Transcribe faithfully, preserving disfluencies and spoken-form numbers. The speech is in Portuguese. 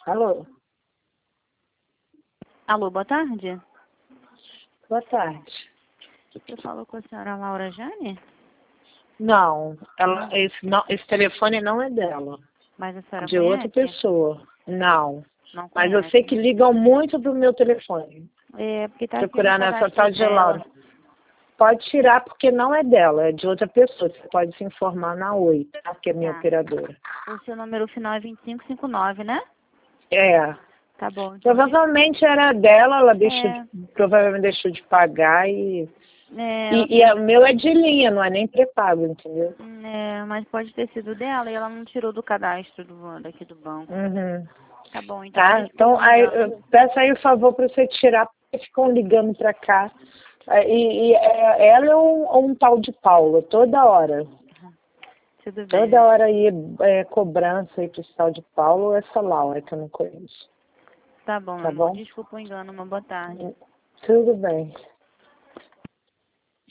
Alô? Alô, boa tarde. Boa tarde. Eu falo com a senhora Laura Jane? Não, ela, esse, não, esse telefone não é dela. Mas a senhora De conhece? outra pessoa. Não. Não Mas conhece. eu sei que ligam muito pro meu telefone. É, porque tá aqui no Procurando essa cadastro tal de dela. Laura. Pode tirar porque não é dela, é de outra pessoa. Você pode se informar na Oi, tá? Que é minha Tá. operadora. O seu número final é vinte e cinco cinquenta e nove, né? É. Tá bom. Então, Provavelmente era dela, ela deixou É. de, provavelmente deixou de pagar e. É, ela E, e tem- é- o meu é de linha, não é nem pré-pago, entendeu? é, mas pode ter sido dela e ela não tirou do cadastro do, daqui do banco. Uhum. Tá bom, então. Tá? Desculpa Então, o aí, engano. eu peço aí o favor para você tirar, porque ficam ligando para cá. É, E, e é, ela é um, um tal de Paula, toda hora. Tudo bem. Toda hora aí é cobrança aí pro tal de Paulo ou essa Laura que eu não conheço. Tá bom, Tá amor. bom? Desculpa o engano. Uma boa tarde. Tudo bem.